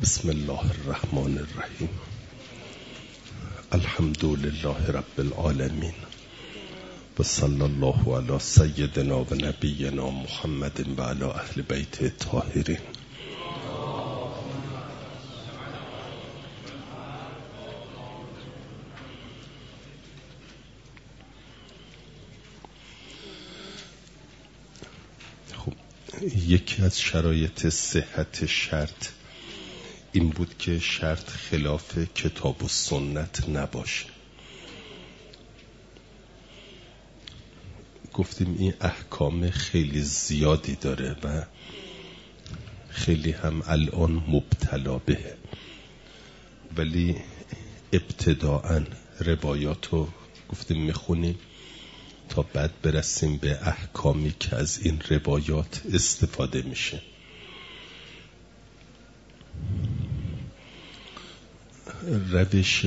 بسم الله الرحمن الرحیم. الحمد لله رب العالمین و صلی الله علی سیدنا و نبینا محمد و علی اهل بیت الطاهرین. خب، یکی از شرایط صحت شرط این بود که شرط خلاف کتاب و سنت نباشه. گفتیم این احکام خیلی زیادی داره و خیلی هم الان مبتلا بهه، ولی ابتداءً روایاتو گفتیم میخونیم تا بعد برسیم به احکامی که از این روایات استفاده میشه. روش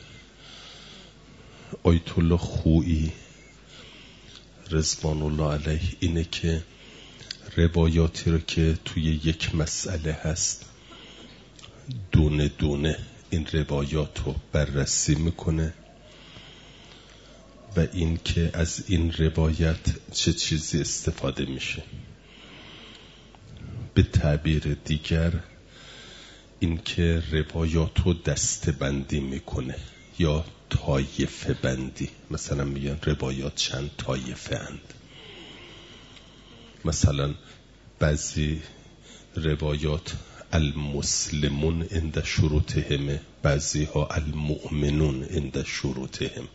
آیت الله خویی رضوان الله علیه اینه که روایاتی رو که توی یک مسئله هست دونه دونه این روایات رو بررسی میکنه و این که از این روایت چه چیزی استفاده میشه. به تعبیر دیگر این که روایات رو دسته بندی میکنه یا طایفه بندی. مثلا میگن روایات چند طایفه اند. مثلا بعضی روایات المسلمون عند شروطهم، بعضی ها المؤمنون عند شروطهم.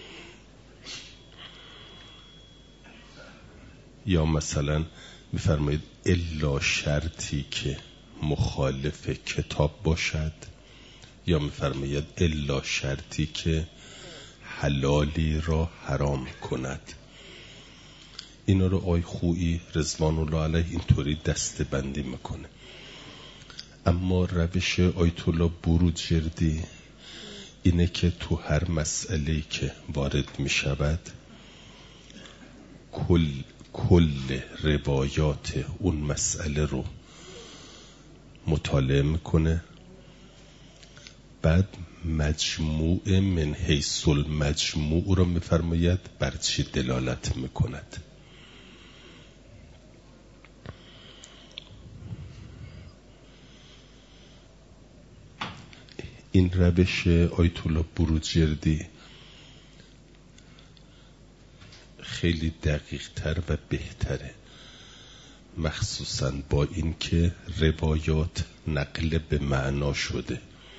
یا مثلا میفرمایید الا شرطی که مخالف کتاب باشد، یا میفرماید الا شرطی که حلالی را حرام کند. اینا رو آی خویی رضوان الله علیه اینطوری دسته بندی میکنه. اما روش آیت الله بروجردی اینه که تو هر مسئله‌ای که وارد میشود کل روایات اون مسئله رو مطالعه میکنه، بعد مجموع من حیث المجموع رو میفرماید بر چی دلالت میکند. این روش آیت الله بروجردی خیلی دقیق تر و بهتره، مخصوصا با این که روایات نقل به معنا شده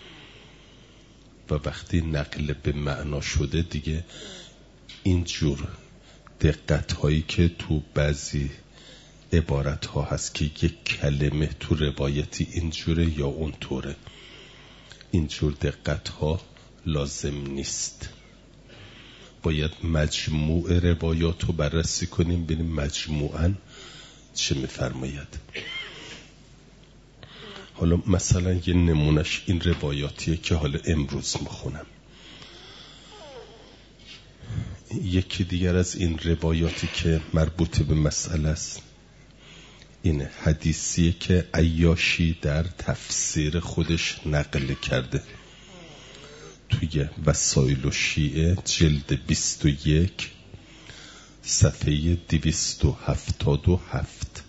و وقتی نقل به معنا شده دیگه اینجور دقت هایی که تو بعضی عبارت ها هست که یک کلمه تو روایتی اینجوره یا اونطوره، اینجور دقت ها لازم نیست. باید مجموع روایات رو بررسی کنیم ببینیم مجموعاً چه میفرماید. حالا مثلا یه نمونش این روایاتیه که حالا امروز میخونم. یکی دیگر از این روایاتی که مربوط به مسئله است اینه حدیثیه که عیاشی در تفسیر خودش نقل کرده توی وسائل الشیعه جلد 21 صفحه 277.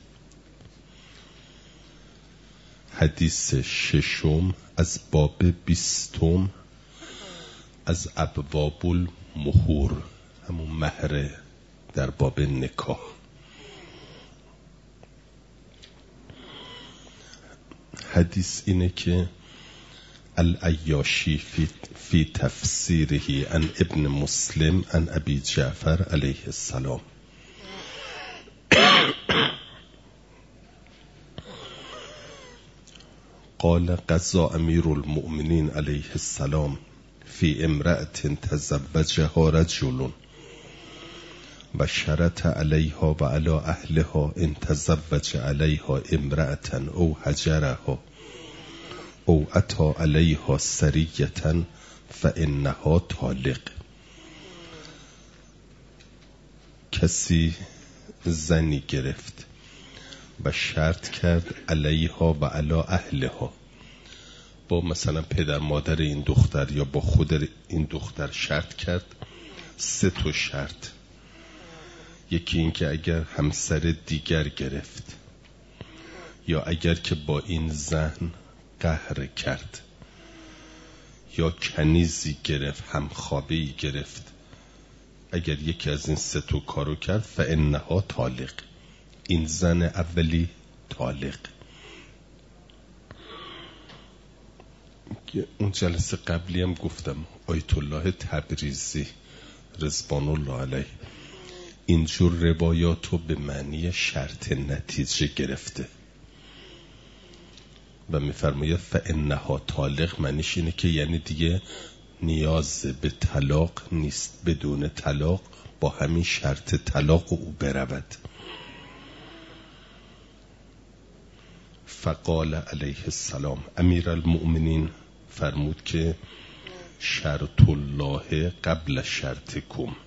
حدیث ششم از باب 20 از ابواب المهور، همون مهر در باب نکاح. حدیث اینه که العیاشی فی تفسیره عن ابن مسلم عن ابی جعفر علیه السلام قال قضى امیر المؤمنین علیه السلام فی امرأة تزوجها رجل و شرط علیها و علی اهلها ان تزوج علیها امرأة او هجرها او اتی علیها سریة فانها طالق. کسی زنی گرفت و شرط کرد علیها و علی اهلها با مثلا پدر مادر این دختر یا با خود این دختر شرط کرد 3 تا شرط. یکی این که اگر همسر دیگر گرفت یا اگر که با این زن قهر کرد یا کنیزی گرفت، همخوابه‌ای گرفت، اگر یکی از این 3 تا کارو کرد فانها طالق، این زن اولی طالق. اون جلسه قبلی هم گفتم آیت الله تبریزی رضوان الله علیه اینجور روایاتو به معنی شرط نتیجه گرفته و میفرماید فانها طالق، معنیش اینه که یعنی دیگه نیاز به طلاق نیست، بدون طلاق با همین شرط طلاق او برود. فقال علیه السلام، امیرالمؤمنین فرمود که شرط الله قبل شرطکم،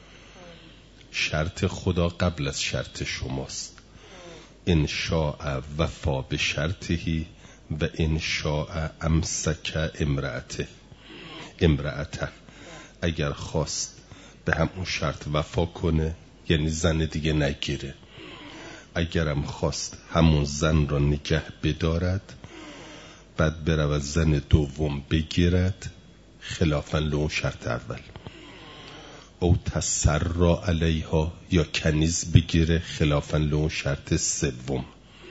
شرط خدا قبل از شرط شماست. ان شاء وفا به شرطه و ان شاء امسک امرأته، اگر خواست به همون شرط وفا کنه یعنی زن دیگه نگیره، اگرم خواست همون زن را نگه بدارد بعد برود زن دوم بگیرد خلافاً لون شرط اول، او تسرا علیها یا کنیز بگیره خلافاً لون شرط سوم،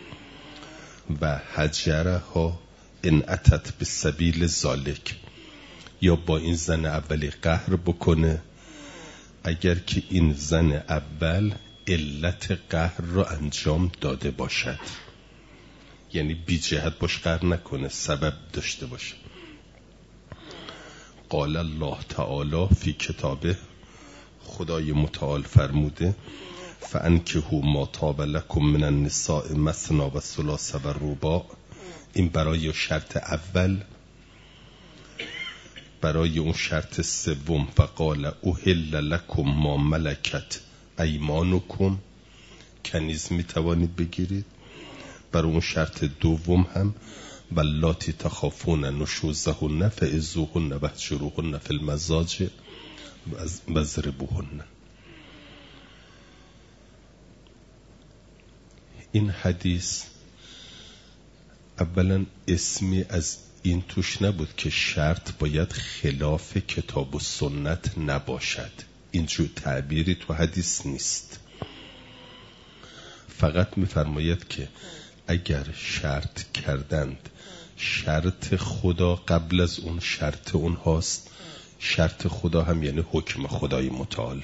و هجرها ان اتت به سبیل ذالک، یا با این زن اولی قهر بکنه اگر که این زن اول علت قهر را انجام داده باشد، یعنی بی جهت باش قهر نکنه، سبب داشته باشه. قال الله تعالی فی کتابه، خدای متعال فرموده فانکحوا ما طاب لکم من النساء مثنی و ثلاث و رباع، این برای شرط اول. برای اون شرط سوم فقال احل لکم ما ملکت ایمانکم، کنیز میتوانید بگیرید. برای اون شرط دوم هم واللاتی تخافون نشوزهن فعظوهن واهجروهن فی المضاجع واضربوهن. این حدیث اولا اسمی از این توش نبود که شرط باید خلاف کتاب و سنت نباشد، اینجور تعبیری تو حدیث نیست. فقط میفرماید که اگر شرط کردند شرط خدا قبل از اون شرط اون هاست، شرط خدا هم یعنی حکم خدای متعال.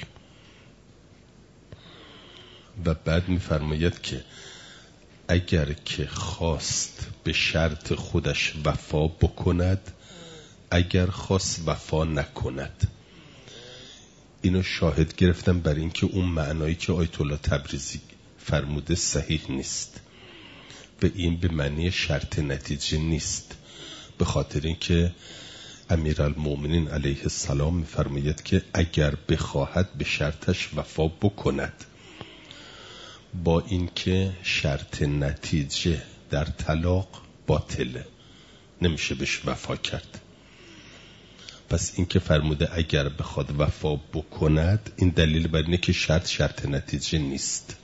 و بعد میفرماید که اگر که خواست به شرط خودش وفا بکند، اگر خواست وفا نکند. اینو شاهد گرفتم برای اینکه اون معنایی که آیت الله تبریزی فرموده صحیح نیست و این به معنی شرط نتیجه نیست، به خاطر اینکه امیرالمؤمنین علیه السلام میفرماید که اگر بخواهد به شرطش وفا بکند، با اینکه شرط نتیجه در طلاق باطله، نمیشه بهش وفا کرد. پس اینکه فرموده اگر بخواد وفا بکند، این دلیل بر اینه که شرط نتیجه نیست.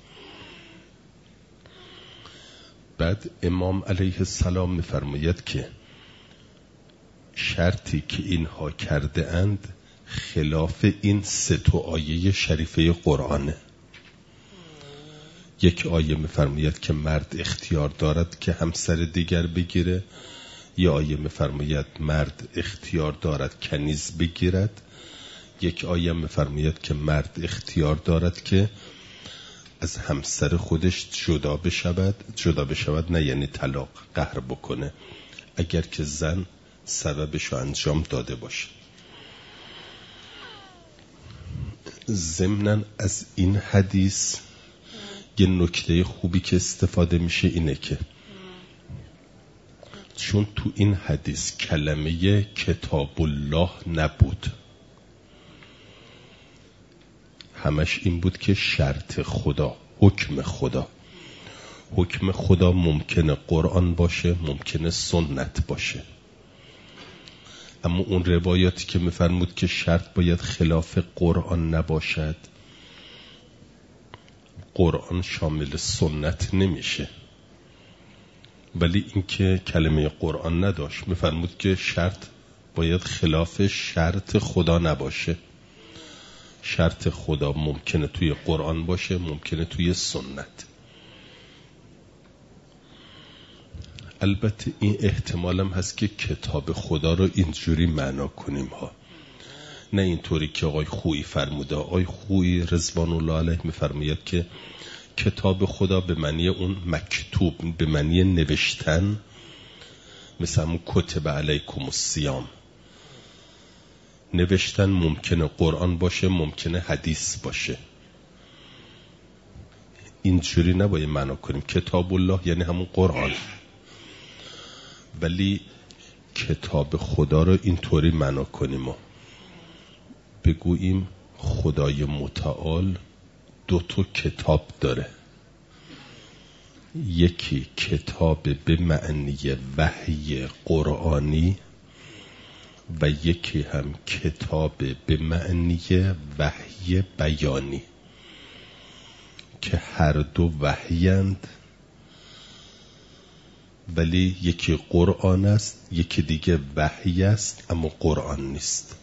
بعد امام علیه السلام میفرماید که شرطی که اینها کرده اند خلاف این 3 آیه شریفه قرآنه. یک آیه میفرماید که مرد اختیار دارد که همسر دیگر بگیره، یا آیه میفرماید مرد اختیار دارد کنیز بگیرد، یک آیه میفرماید که مرد اختیار دارد که از همسر خودش جدا بشود نه یعنی طلاق، قهر بکنه اگر که زن سببشو انجام داده باشه. ضمناً از این حدیث یه نکته خوبی که استفاده میشه اینه که چون تو این حدیث کلمه کتاب الله نبود، همش این بود که شرط خدا، حکم خدا. حکم خدا ممکنه قرآن باشه، ممکنه سنت باشه. اما اون روایاتی که میفرمود که شرط باید خلاف قرآن نباشد، قرآن شامل سنت نمیشه، ولی اینکه کلمه قرآن نداشت، میفرمود که شرط باید خلاف شرط خدا نباشه. شرط خدا ممکنه توی قرآن باشه، ممکنه توی سنت. البته این احتمال هم هست که کتاب خدا رو اینجوری معنا کنیم ها، نه اینطوری که آقای خویی فرموده. آقای خویی رضوان الله علیه میفرماید که کتاب خدا به معنی اون مکتوب، به معنی نوشتن، مثل همون کتب علیکم الصیام، نوشتن ممکنه قرآن باشه، ممکنه حدیث باشه. اینجوری نباید معنا کنیم کتاب الله یعنی همون قرآن، ولی کتاب خدا رو اینطوری معنا کنیم و بگوییم خدای متعال 2 کتاب داره، یکی کتاب به معنی وحی قرآنی و یکی هم کتاب به معنی وحی بیانی که هر دو وحیند، ولی یکی قرآن است، یکی دیگه وحی است اما قرآن نیست.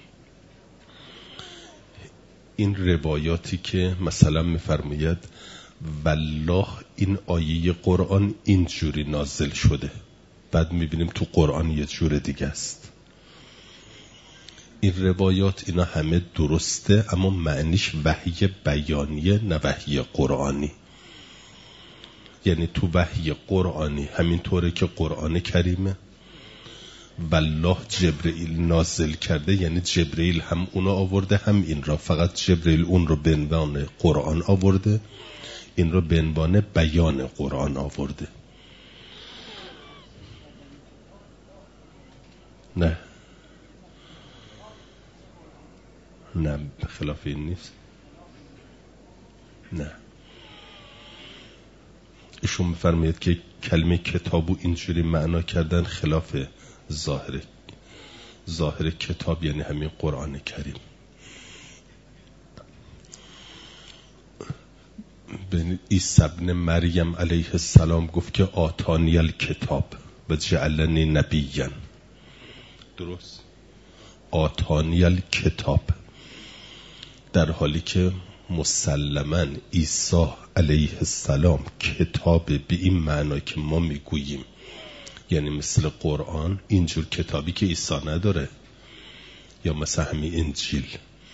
این روایاتی که مثلا میفرماید والله این آیه قرآن اینجوری نازل شده، بعد میبینیم تو قرآن یه جور دیگه است. این روایات اینا همه درسته، اما معنیش وحی بیانیه نه وحی قرآنی. یعنی تو وحی قرآنی همینطوره که قرآن کریمه والله جبرئیل نازل کرده، یعنی جبرئیل هم اونو آورده هم این را، فقط جبرئیل اون رو به عنوان قرآن آورده، این رو به عنوان بیان قرآن آورده. نه خلاف این نیست. نه، ایشون میفرماید که کلمه کتابو اینجوری معنا کردن خلاف ظاهر کتاب، یعنی همین قرآن کریم. عیسی ابن مریم علیه السلام گفت که آتانی الکتاب و جعلنی نبیا. درست، آتانی الکتاب، در حالی که مسلماً عیسی علیه السلام کتاب به این معنا که ما میگوییم، یعنی مثل قرآن، اینجور کتابی که عیسی نداره، یا مثل همین انجیل.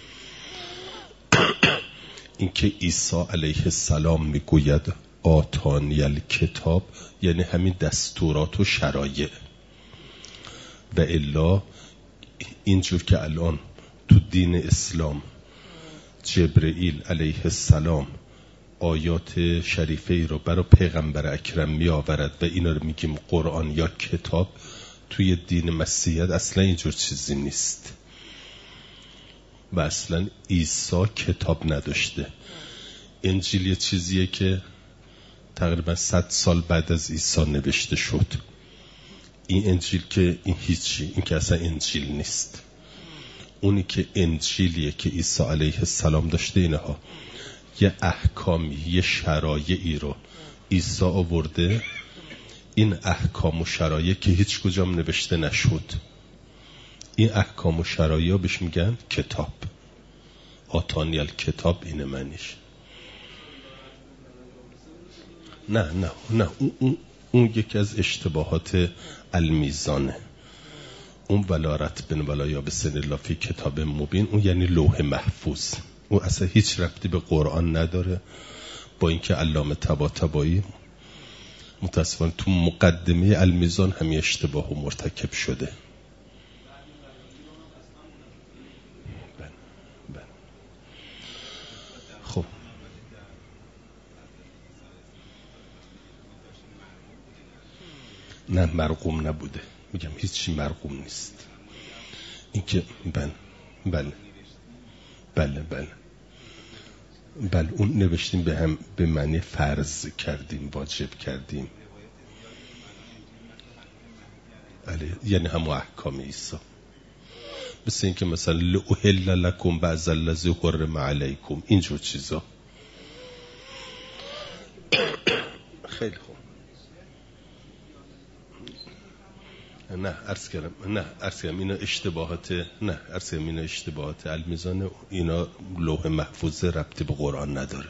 این که عیسی علیه السلام میگوید آتانی الکتاب، یعنی همین دستورات و شرایع. و الا اینجور که الان تو دین اسلام جبرئیل علیه السلام آیات شریفه ای رو برای پیغمبر اکرم می آورد و اینا رو میگیم قرآن یا کتاب، توی دین مسیحیت اصلا اینجور چیزی نیست. و اصلا عیسی کتاب نداشته. انجیل یه چیزیه که تقریبا 100 سال بعد از عیسی نوشته شد. این انجیل که این هیچی، این که اصلا انجیل نیست. اونی که انجیلیه که عیسی علیه السلام داشته، اینها یه احکامی، یه شرایعی رو عیسی آورده. این احکام و شرایع که هیچ کجام نوشته نشد، این احکام و شرایع بهش میگن کتاب. آتانی الکتاب اینه معنیش. نه اون یکی از اشتباهات المیزانه. اون ولارت بن ولایا به سن الله فی کتاب مبین، اون یعنی لوح محفوظ. اون اصلا هیچ ربطی به قرآن نداره. با اینکه علامه طباطبایی متاسفانه تو مقدمه المیزان همین اشتباه مرتکب شده. خب نه، مرقوم نبوده. میگم هیچی مرقوم نیست. اینکه بله اون نوشتیم به هم به معنی فرض کردیم، واجب کردیم. بله، یعنی همون احکام عیسی. مثل این که مثلا لأحل لکم بعض الذی حرم علیکم، اینجور چیزا. خیلی خوب. نه عرض کردم اینا اشتباهات المیزان، اینا لوح محفوظ ربطی به قرآن نداره.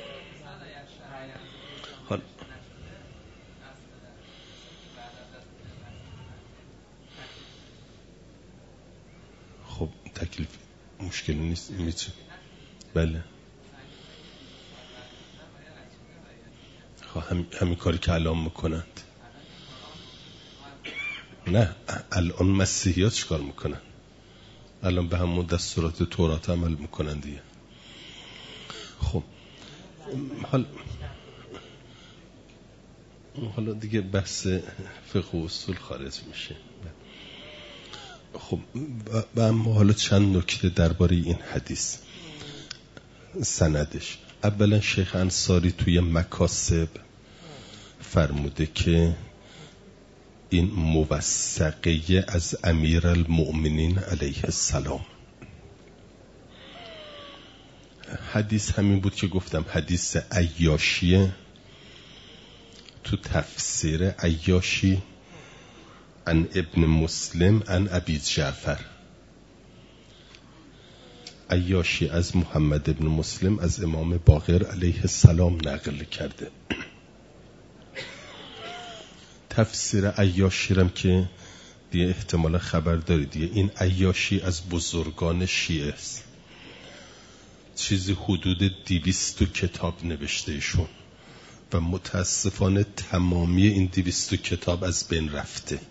خب تکلیف مشکلی نیست میتونه. بله خب همین کاری که الان میکنند. نه الان مسیحیات چیکار میکنن؟ الان به همون دستورات تورات عمل میکنن دیگه. خب حالا دیگه بحث فقه و اصول خارج میشه. خب و اما حالا چند نکته درباره این حدیث. سندش، اولا شیخ انصاری توی مکاسب فرموده که این موثقه از امیرالمؤمنین علیه السلام. حدیث همین بود که گفتم، حدیث عیاشیه. تو تفسیر عیاشی عن ابن مسلم عن ابی جعفر، عیاشی از محمد ابن مسلم از امام باقر علیه السلام نقل کرده. تفسیر عیاشی رم که دیگه احتمال خبر دارید دیگه، این عیاشی از بزرگان شیعه است، چیزی حدود 200 کتاب نوشته ایشون و متاسفانه تمامی این 200 کتاب از بین رفته.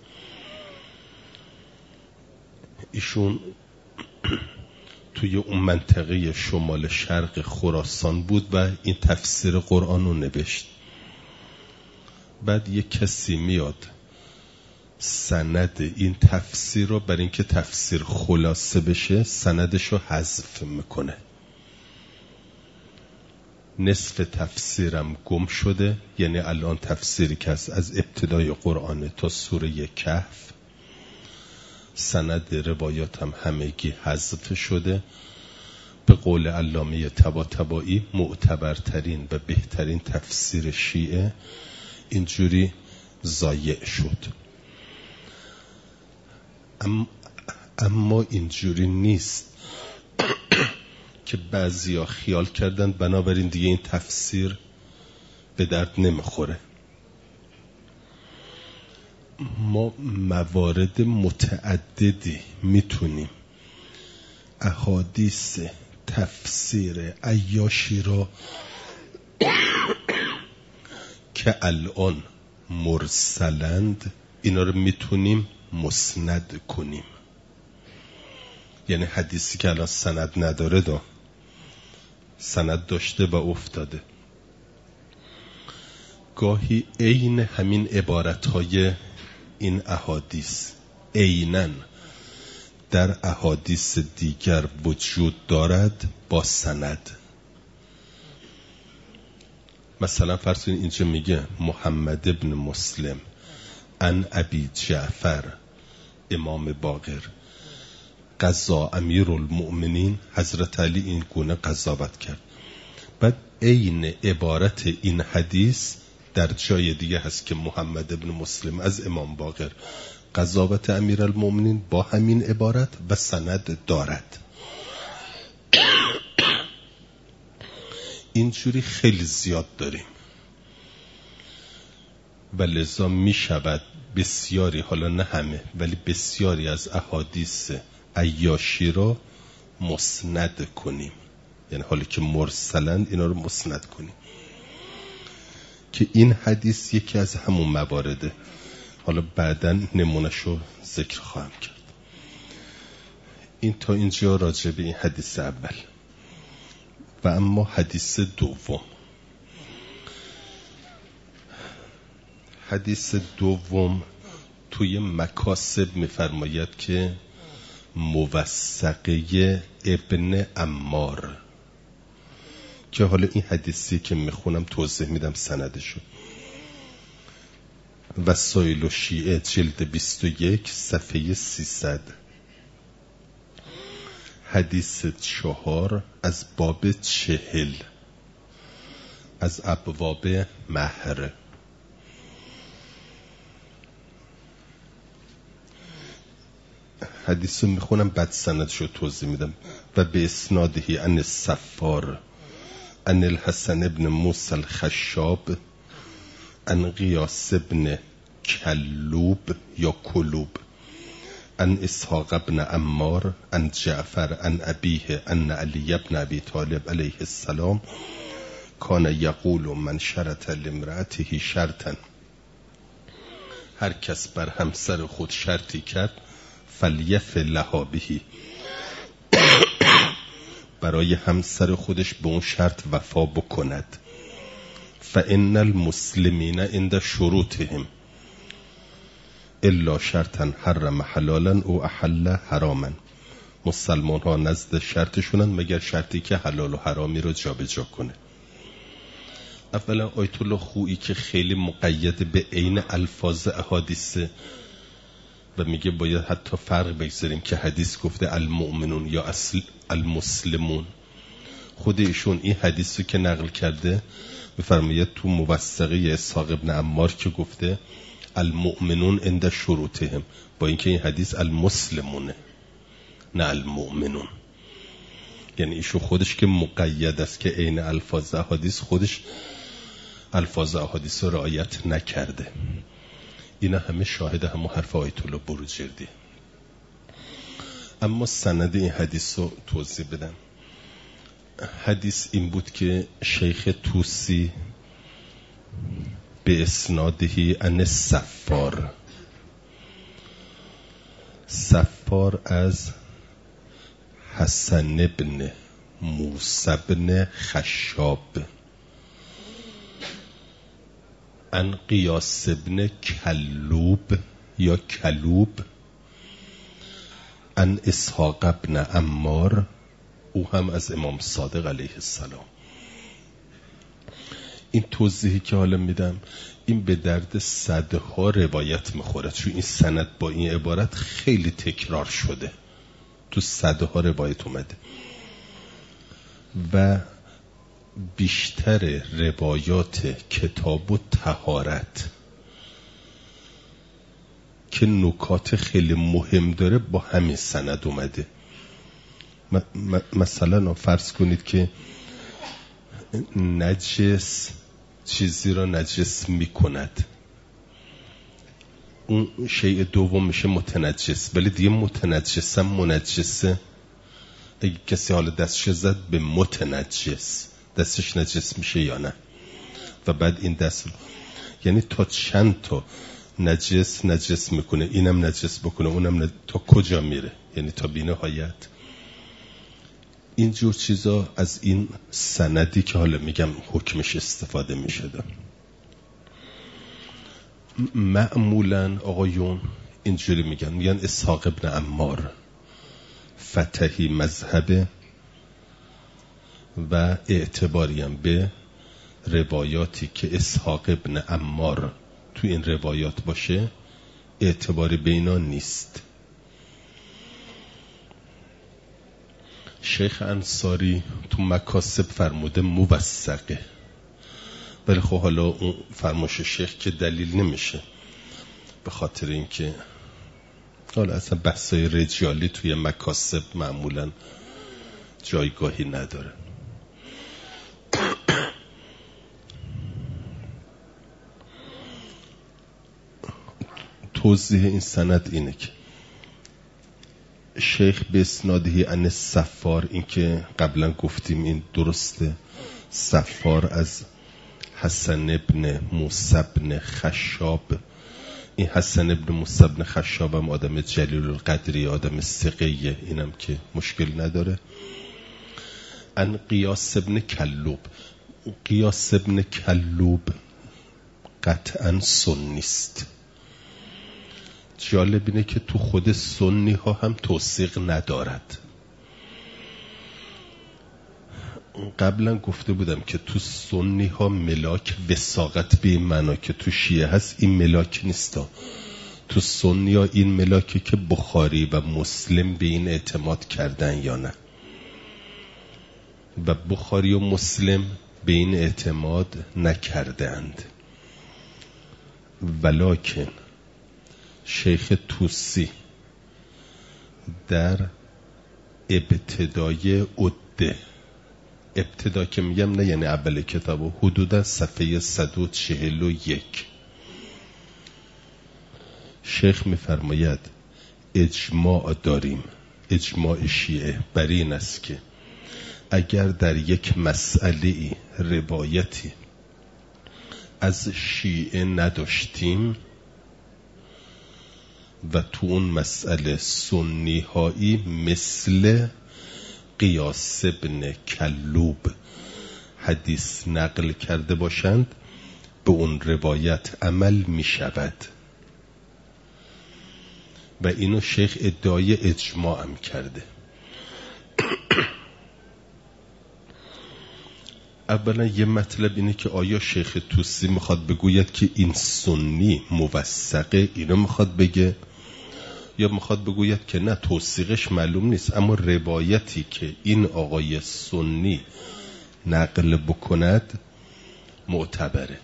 ایشون توی اون منطقه شمال شرق خراسان بود و این تفسیر قرآن رو نوشت. بعد یک کسی میاد سند این تفسیر رو برای اینکه تفسیر خلاصه بشه سندش رو حذف میکنه. نصف تفسیرم گم شده، یعنی الان تفسیری که از ابتدای قرآن تا سوره کهف سند روایات هم همگی حذف شده. به قول علامه طباطبایی معتبرترین و بهترین تفسیر شیعه اینجوری ضایع شد. اما اینجوری نیست که بعضیا خیال کردن بنابراین دیگه این تفسیر به درد نمیخوره. ما موارد متعددی میتونیم احادیث تفسیر عیاشی را که الان مرسلند اینا رو میتونیم مسند کنیم. یعنی حدیثی که الان سند نداره سند داشته و افتاده. گاهی عین همین عبارتهای این احادیث عیناً در احادیث دیگر وجود دارد با سند. مثلا فرض کنید اینجا میگه محمد ابن مسلم عن ابی جعفر امام باقر قضا امیرالمؤمنین، حضرت علی این گونه قضاوت کرد. بعد عین عبارت این حدیث در جای دیگه هست که محمد ابن مسلم از امام باقر قضاوت امیرالمؤمنین با همین عبارت و سند دارد. اینجوری خیلی زیاد داریم و لذا می شود بسیاری، حالا نه همه ولی بسیاری از احادیث عیاشی را مسند کنیم. یعنی حالی که مرسلند اینا رو مسند کنیم که این حدیث یکی از همون موارده. حالا بعداً نمونهشو ذکر خواهم کرد. این تا اینجا راجع به این حدیث اول. و اما حدیث دوم، حدیث دوم توی مکاسب میفرماید که موثقه ابن عمار، که حالا این حدیثی که میخونم توضیح میدم سندشو. وسائل و شیعه جلد 21 صفحه 300 حدیث 4 از باب 40 از ابواب مهر. حدیث رو میخونم بعد سندش رو توضیح میدم. و به اسناده عن الصفار عن الحسن ابن موسی الخشاب عن قیاس ابن کلوب یا کلوب عن اسحاق ابن عمار عن جعفر عن ابیه عن علی ابن ابی طالب علیه السلام کان یقول من شرط لامرأته شرطا، هر کس بر همسر خود شرطی کرد فلیف لها بهی، برای همسر خودش به اون شرط وفا بکند. فان المسلمین عند شروطهم الا شرطا حرم حلالا او احل حراما، مسلمان ها نزد شرطشونن مگر شرطی که حلال و حرامی رو جابجا کنه. اولا آیت الله خویی که خیلی مقید به عین الفاظ احادیثه و میگه باید حتی فرق بگذاریم که حدیث گفته المؤمنون یا اصل المسلمون. خود ایشون این حدیث رو که نقل کرده بفرماید تو موثقه اسحاق ابن عمار که گفته المؤمنون عند شروطهم، با اینکه این حدیث المسلمونه نه المؤمنون. یعنی ایشون خودش که مقید است که عین الفاظ احادیث، خودش الفاظ احادیث رو رعایت نکرده. اینا همه شاهد همون حرف آیت الله بروجردی. اما سند این حدیث رو توضیح بدم. حدیث این بود که شیخ توسی به اسنادهی عن صفار، صفار از حسن ابن موسی ابن خشاب عن قیاس ابن کلوب یا کلوب عن اسحاق ابن عمار، او هم از امام صادق علیه السلام. این توضیحی که حالا میدم این به درد صدها روایت میخوره، چون این سند با این عبارت خیلی تکرار شده، تو صدها روایت اومده و بیشتر روایات کتاب و طهارت که نکات خیلی مهم داره با همین سند اومده. مثلا فرض کنید که نجس چیزی را نجس میکند، اون شیء دوم میشه متنجس، ولی دیگه متنجس هم منجسه. اگه کسی حالا دستش زد به متنجس، دستش نجس میشه یا نه؟ و بعد این دست یعنی تا چند تا نجس میکنه، اینم نجس بکنه اونم تا کجا میره؟ یعنی تا بی نهایت. اینجور چیزا از این سندی که حالا میگم حکمش استفاده میشده. معمولا آقایون اینجوری میگن اسحاق ابن عمار فتحی مذهب و اعتباریم به روایاتی که اسحاق ابن عمار تو این روایات باشه اعتباری به اینا نیست. شیخ انصاری تو مکاسب فرموده موثقه، ولی خب حالا اون فرموش شیخ که دلیل نمیشه، به خاطر اینکه حالا اصلا بحثای رجالی توی مکاسب معمولا جایگاهی نداره. توضیح این سند اینه که شیخ به اسنادهی عن صفار، این که قبلا گفتیم این درسته، صفار از حسن ابن موسی ابن خشاب. این حسن ابن موسی ابن خشاب هم آدم جلیل القدری، آدم ثقیه، اینم که مشکل نداره. عن قیاس ابن کلوب، قیاس ابن کلوب قطعا سنیست. جالب اینه که تو خود سنی ها هم توثیق ندارد. قبلا گفته بودم که تو سنی ها ملاک وساقت به این معنا که تو شیعه هست این ملاک نیستا، تو سنیا این ملاکه که بخاری و مسلم به این اعتماد کردن یا نه، و بخاری و مسلم به این اعتماد نکردند. ولکن شیخ طوسی در ابتدای عده، ابتدا که میگم نه یعنی اول کتابو، حدودا صفحه 141 شیخ میفرماید اجماع داریم، اجماع شیعه بر این است که اگر در یک مسئله روایتی از شیعه نداشتیم و تو اون مسئله سنی هایی مثل قیاس ابن کلوب حدیث نقل کرده باشند، به اون روایت عمل می شود. و اینو شیخ ادعای اجماع هم کرده. اولا یه مطلب اینه که آیا شیخ طوسی میخواد بگوید که این سنی موثقه، اینو میخواد بگه، یا میخواد بگوید که نه توثیقش معلوم نیست اما روایتی که این آقای سنی نقل بکند معتبره.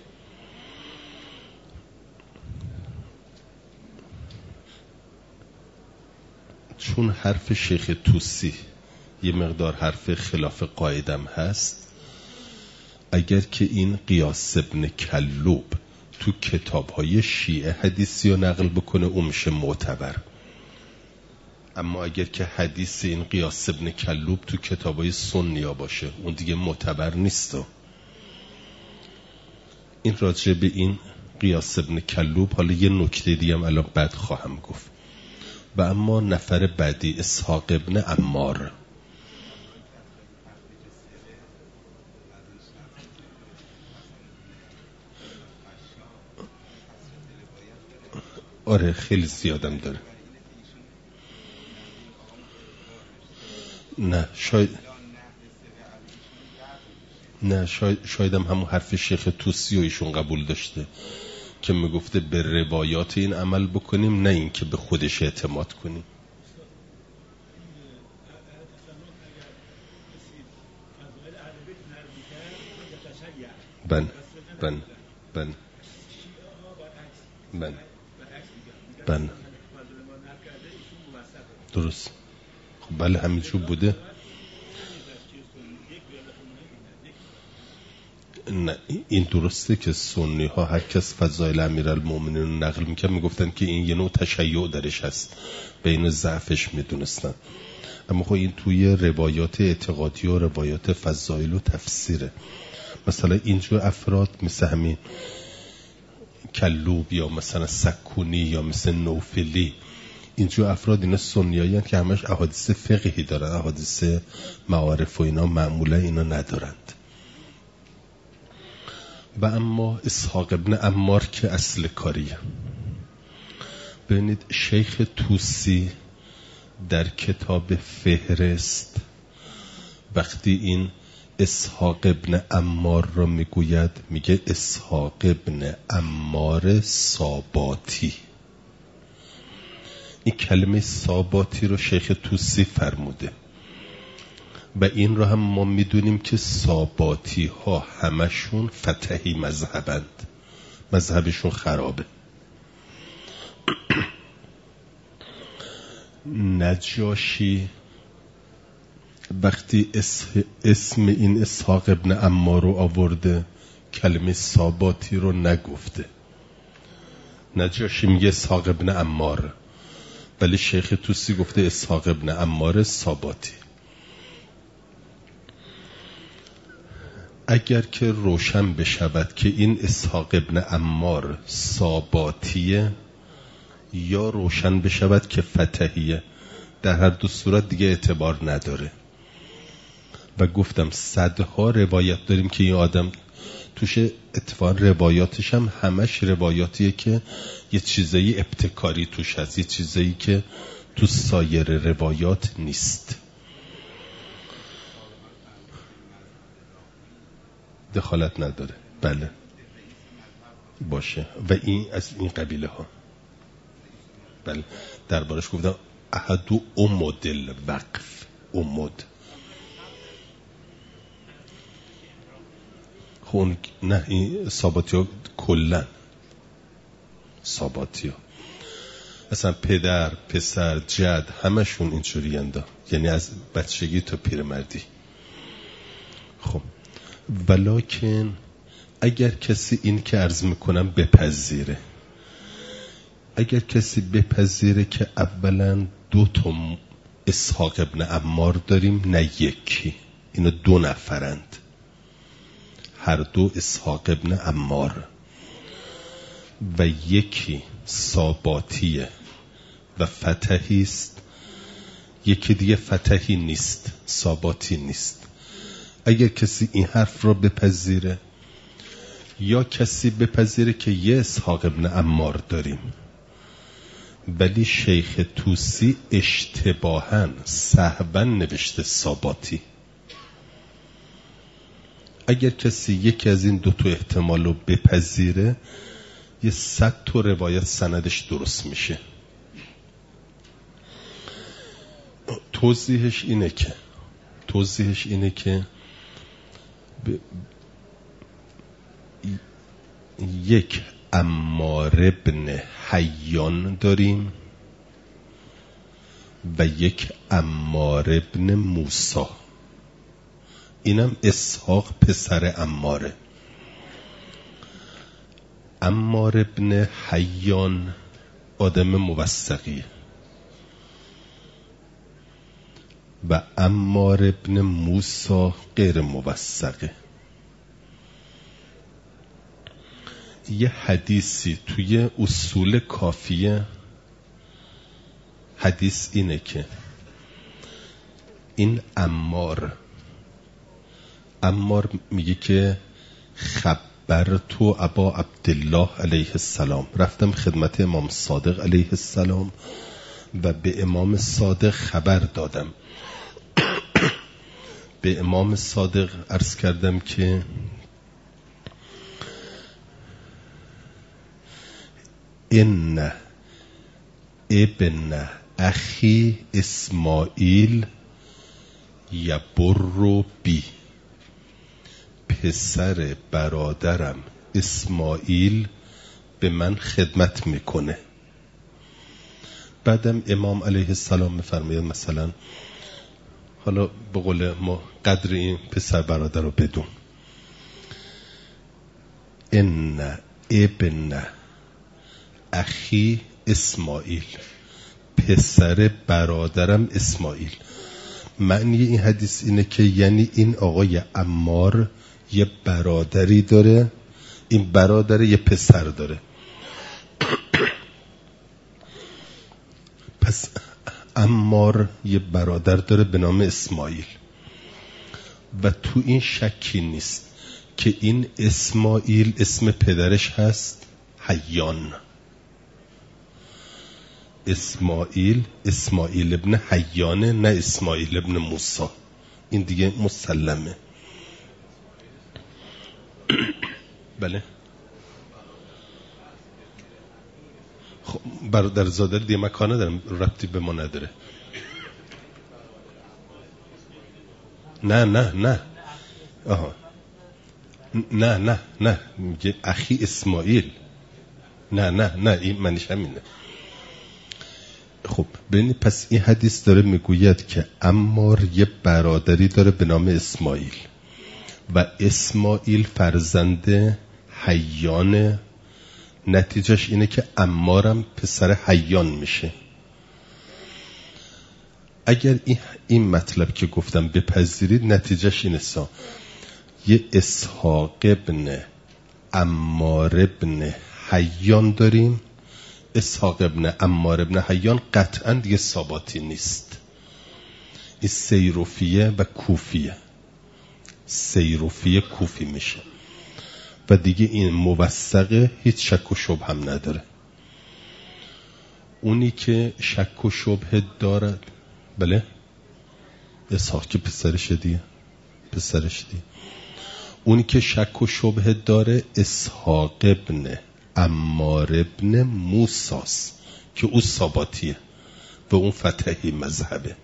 چون حرف شیخ طوسی یه مقدار حرف خلاف قاعدم هست، اگر که این قیاس ابن کلوب تو کتاب‌های شیعه حدیثی رو نقل بکنه اون میشه معتبر، اما اگر که حدیث این قیاس ابن کلوب تو کتاب‌های سنیا باشه اون دیگه معتبر نیست. این راجع به این قیاس ابن کلوب. حالا یه نکته دیگه هم الان بعد خواهم گفت. و اما نفر بعدی اسحاق ابن عمار. آره خیلی زیادم داره. نه شاید هم همون حرف شیخ طوسی و ایشون قبول داشته که میگفته به روایات این عمل بکنیم نه این که به خودش اعتماد کنیم. بن درست. خب بله همینجور بوده. نه این درسته که سنی ها هر کس فضایل امیرالمومنین رو نقل میکرد میگفتن که این یه نوع تشیع درش هست، بین ضعفش میدونستن، اما خب این توی روایات اعتقادی و روایات فضایل و تفسیره. مثلا اینجور افراد مثل همین کلوب یا مثلا سکونی یا مثل نوفلی، اینجور افراد اینا سنیایی هستند که همش احادیث فقهی دارن، احادیث معارف و اینا معمولا اینا ندارند. و اما اسحاق ابن عمار که اصل کاریه. ببینید شیخ طوسی در کتاب فهرست وقتی این اسحاق ابن عمار را میگوید میگه اسحاق ابن عمار ساباتی. این کلمه ساباتی رو شیخ طوسی فرموده و این رو هم ما میدونیم که ساباتی ها همشون فتحی مذهبند، مذهبشون خرابه. نجاشی وقتی اسم این اسحاق ابن عمار رو آورده کلمه ساباتی رو نگفته. نجاشی میگه اسحاق ابن عمار، ولی شیخ طوسی گفته اسحاق ابن عمار ساباتی. اگر که روشن بشود که این اسحاق ابن عمار ساباتیه یا روشن بشود که فتحیه، در هر دو صورت دیگه اعتبار نداره. و گفتم صدها روایت داریم که این آدم توش اتفاقا روایاتش هم همش روایاتیه که یه چیزایی ابتکاری توش هست، یه چیزایی که تو سایر روایات نیست. دخالت نداره. بله باشه. و این از این قبیله ها بله دربارش گفتم احدو امدل وقف امد خون نه این ثاباتی ها کلن ثاباتی ها اصلا پدر پسر جد همشون اینجوری انده یعنی از بچگی تا پیرمردی. خب ولکن اگر کسی این که عرض میکنم بپذیره اگر کسی بپذیره که اولا 2 اسحاق ابن عمار داریم نه یکی اینا 2 نفرند هر 2 اسحاق ابن عمار و یکی ثاباتیه و فتحی است یکی دیگه فتحی نیست ثاباتی نیست. اگر کسی این حرف را بپذیره یا کسی بپذیره که یه اسحاق ابن عمار داریم ولی شیخ توسی اشتباهاً سهواً نوشته ثاباتی، اگر کسی یکی از این 2 احتمال رو بپذیره یه 100 روایت سندش درست میشه. توضیحش اینه که یک عمار ابن حیان داریم و یک عمار ابن موسی، اینم اسحاق پسر عماره. عمار ابن حیان آدم موثقیه و عمار ابن موسی غیر موثقه. یه حدیثی توی اصول کافیه حدیث اینه که این عمار میگه که خبر تو ابا عبدالله علیه السلام، رفتم خدمت امام صادق علیه السلام و به امام صادق خبر دادم. به امام صادق عرض کردم که ان ابن اخی اسماعیل یبر بی، پسر برادرم اسماعیل به من خدمت میکنه. بعدم امام علیه السلام میفرماید مثلا حالا به قول ما قدر این پسر برادر رو بدون، ان ابن اخی اسماعیل، پسر برادرم اسماعیل. معنی این حدیث اینه که یعنی این آقای عمار یه برادری داره، این برادر یه پسر داره. پس عمار یه برادر داره به نام اسماعیل و تو این شکی نیست که این اسماعیل اسم پدرش هست حیان. اسماعیل ابن حیانه نه اسماعیل ابن موسی، این دیگه مسلمه. بله خب برادر زاده دیگه مکانه دارم، ربطی به ما نداره. نه آها نه میگه اخی اسماعیل، نه این منش همینه. خب ببینید پس این حدیث داره میگوید که عمار یه برادری داره به نام اسماعیل و اسماعیل فرزند حیان، نتیجهش اینه که عمارم پسر حیان میشه. اگر این مطلب که گفتم بپذیرید نتیجهش اینه یه اسحاق ابن عمار ابن حیان داریم. اسحاق ابن عمار ابن حیان قطعا دیگه ثاباتی نیست، این سیروفیه و کوفیه، سیروفیه کوفی میشه و دیگه این موثقه، هیچ شک و شبه هم نداره. اونی که شک و شبه دارد بله اسحاق که پسرش دیگه اونی که شک و شبه داره اسحاق ابن عمار ابن موساست که او ثاباتیه و اون فتحی مذهبه.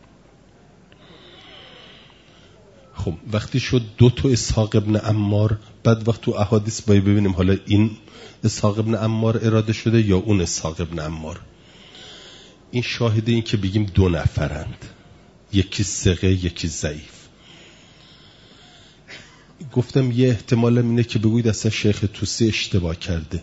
خب وقتی شد 2 اسحاق ابن عمار، بعد وقت تو احادیث باید ببینیم حالا این اسحاق ابن عمار اراده شده یا اون اسحاق ابن عمار. این شاهده این که بگیم 2 نفرند، یکی ثقه یکی ضعیف. گفتم یه احتمال اینه که بگوید اصلا شیخ طوسی اشتباه کرده.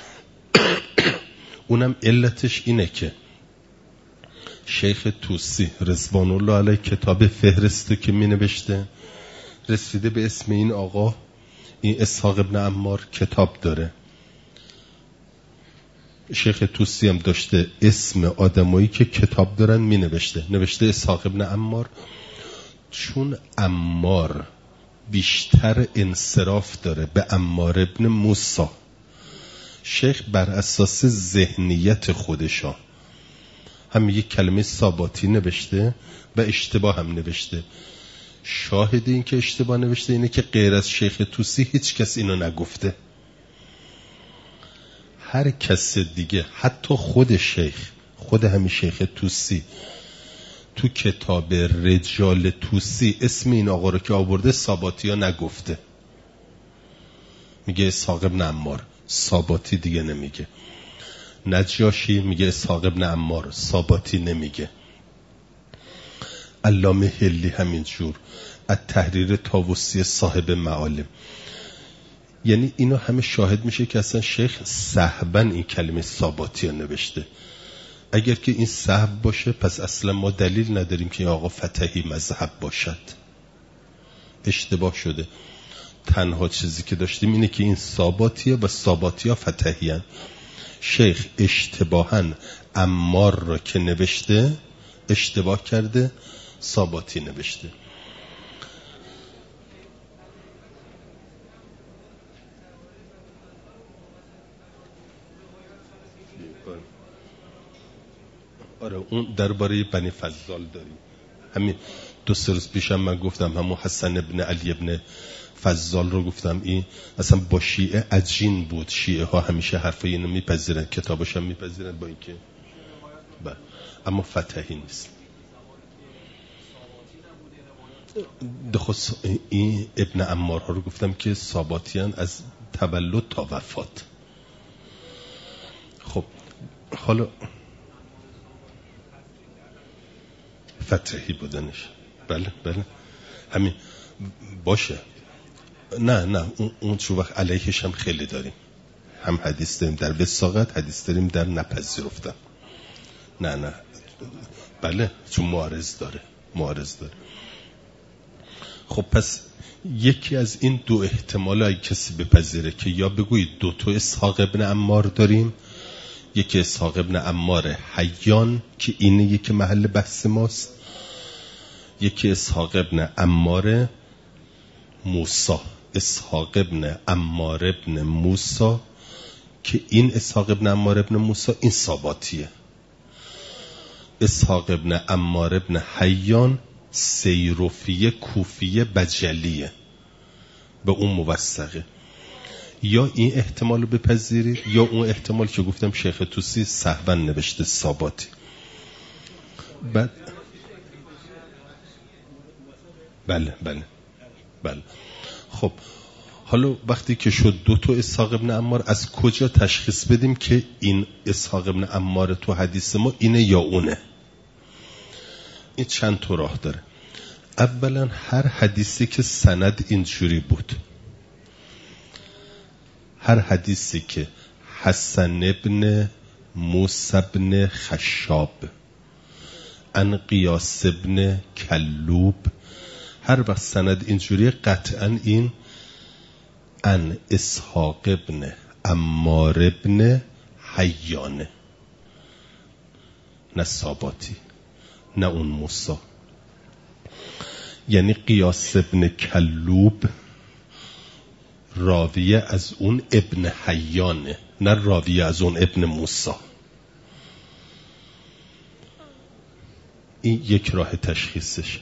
اونم علتش اینه که شیخ طوسی رضوان الله علیه کتاب فهرستی که می نوشته رسیده به اسم این آقا، این اسحاق ابن عمار کتاب داره. شیخ طوسی هم داشته اسم آدمایی که کتاب دارن می نوشته اسحاق ابن عمار. چون عمار بیشتر انصراف داره به عمار ابن موسی، شیخ بر اساس ذهنیت خودشا هم یک کلمه ثاباتی نوشته و اشتباه هم نوشته. شاهد این که اشتباه نوشته اینه که غیر از شیخ طوسی هیچ کس اینو نگفته. هر کس دیگه، حتی خود شیخ، خود همین شیخ طوسی تو کتاب رجال طوسی اسم این آقا رو که آورده ثاباتی ها نگفته، میگه اسحاق ابن عمار، ثاباتی دیگه نمیگه. نجاشی میگه اسحاق ابن عمار، ثاباتی نمیگه. علامه هلی همینجور، التحریر طاووسی صاحب معالم. یعنی اینا همه شاهد میشه که اصلا شیخ صحباً این کلمه ثاباتی ها نوشته. اگر که این صحب باشه پس اصلا ما دلیل نداریم که این آقا فتحی مذهب باشد. اشتباه شده. تنها چیزی که داشتیم اینه که این ثاباتیه و ثاباتی ها فتحی هن. شیخ اشتباهاً عمار را که نوشته اشتباه کرده، ثاباتی نوشته. آره اون درباره بنی فضال داریم. همین 2-3 روز پیشم من گفتم همون حسن ابن علی ابن فضال رو گفتم، این اصلا با شیعه عجین بود. شیعه ها همیشه حرفای اینو میپذیرن، کتابش هم میپذیرن با اینکه اما فتحی نیست. دخص این ابن عمار ها رو گفتم که ثاباتیان از تولد تا وفات. خب حالا فتحی بودنش، بله همین باشه. نه اون چون وقت علیهش هم خیلی داریم، هم حدیث داریم در وثاقت، حدیث داریم در نپذیرفتن. نه بله چون معارض داره. خب پس یکی از این 2 احتمال های کسی بپذیره که یا بگوید 2 اسحاق ابن عمار داریم، یکی اسحاق ابن عمار حیان که اینه یکی محل بحث ماست، یکی اسحاق ابن عمار موسی، اسحاق ابن عمار ابن موسی که این اسحاق ابن عمار ابن موسی این ثاباتیه. اسحاق ابن عمار ابن حیان سیروفیه کوفیه بجلیه، به اون موثقه. یا این احتمال رو بپذیرید یا اون احتمال که گفتم شیخ طوسی صحباً نوشته ثاباتی. بعد بله خب حالا وقتی که شد 2 اسحاق ابن عمار، از کجا تشخیص بدیم که این اسحاق ابن عمار تو حدیث ما اینه یا اونه؟ این چند تا راه داره. اولا هر حدیثی که سند اینجوری بود، هر حدیثی که حسن ابن موسی ابن خشاب ان قیاس ابن کلوب، هر وقت سند اینجوری قطعا این ان اسحاق ابن عمار ابن حیانه، نه ثاباتی نه اون موسی. یعنی قیاس ابن کلوب راویه از اون ابن حیانه، نه راویه از اون ابن موسی. این یک راه تشخیصش.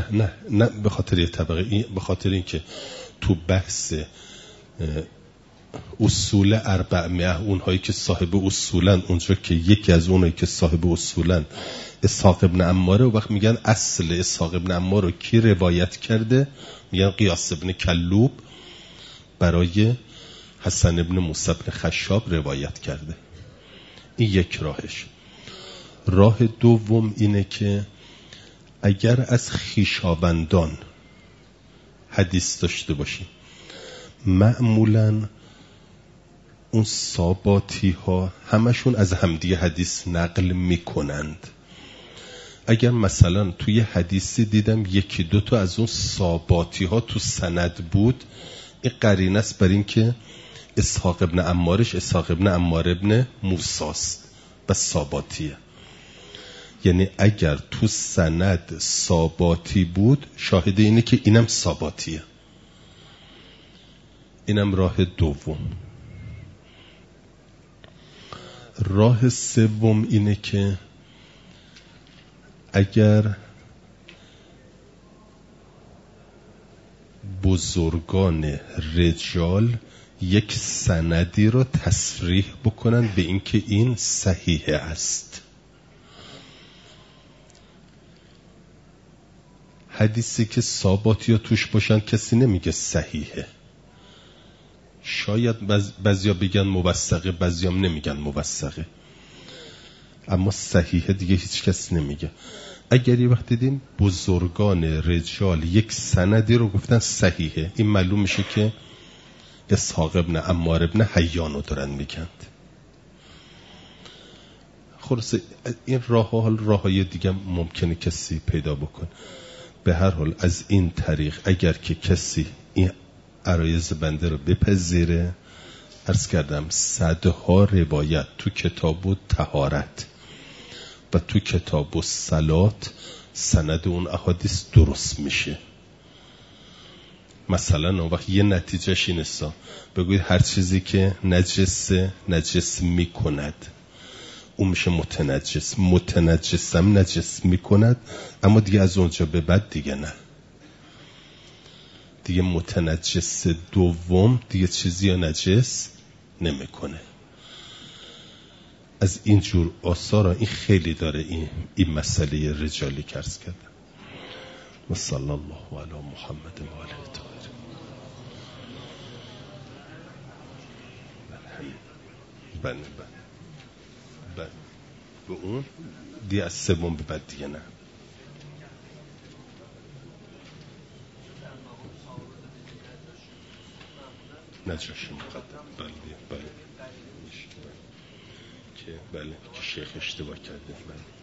نه به خاطر یه طبقه، به خاطر این که تو بحث اصول 400 اونهایی که صاحب اصولن، اونجا که یکی از اونهایی که صاحب اصولن اسحاق ابن عماره، و وقت میگن اصل اسحاق ابن عماره رو کی روایت کرده؟ میگن قیاس ابن کلوب برای حسن ابن موسی ابن خشاب روایت کرده. این یک راهش. راه دوم اینه که اگر از خویشاوندان حدیث داشته باشیم، معمولاً اون ثاباتی ها همشون از همدیگه حدیث نقل میکنند. اگر مثلا توی حدیثی دیدم یکی دو تا از اون ثاباتی ها تو سند بود، این قرینه است بر این که اسحاق ابن عمارش اسحاق ابن عمار ابن موساست و ثاباتیه. یعنی اگر تو سند ثاباتی بود، شاهد اینه که اینم ثاباتیه. اینم راه دوم. راه سوم اینه که اگر بزرگان رجال یک سندی رو تصریح بکنن به اینکه این صحیح است. حدیثی که ثاباتی ها توش باشن کسی نمیگه صحیحه. شاید بعضیا بگن موثقه، بعضیا نمیگن موثقه، اما صحیحه دیگه هیچ کس نمیگه. اگر یه وقت دیدیم بزرگان رجال یک سندی رو گفتن صحیحه، این معلوم میشه که اسحاق ابن عمار ابن حیانو دارن میگند. خلاصه این راههای دیگه ممکنه کسی پیدا بکن. به هر حال از این طریق اگر که کسی این عرایض بنده رو بپذیره، عرض کردم صدها روایت تو کتاب و طهارت و تو کتاب و صلات سند اون احادیث درست میشه. مثلا اون وقت یه نتیجهش این است، بگوید هر چیزی که نجس میکند اون میشه متنجس، متنجسم نجس میکند، اما دیگه از اونجا به بعد دیگه نه، دیگه متنجس دوم دیگه چیزی یا نجس نمیکنه. از این جور آثار این خیلی داره این مسئله رجالی که عرض کردم. و صلی الله علی محمد و آله الطاهرین. بله به اون دیگه از سوم به بعد دیگه نه. نجاشی مقدم. بله که شیخ اشتباه کرده. بله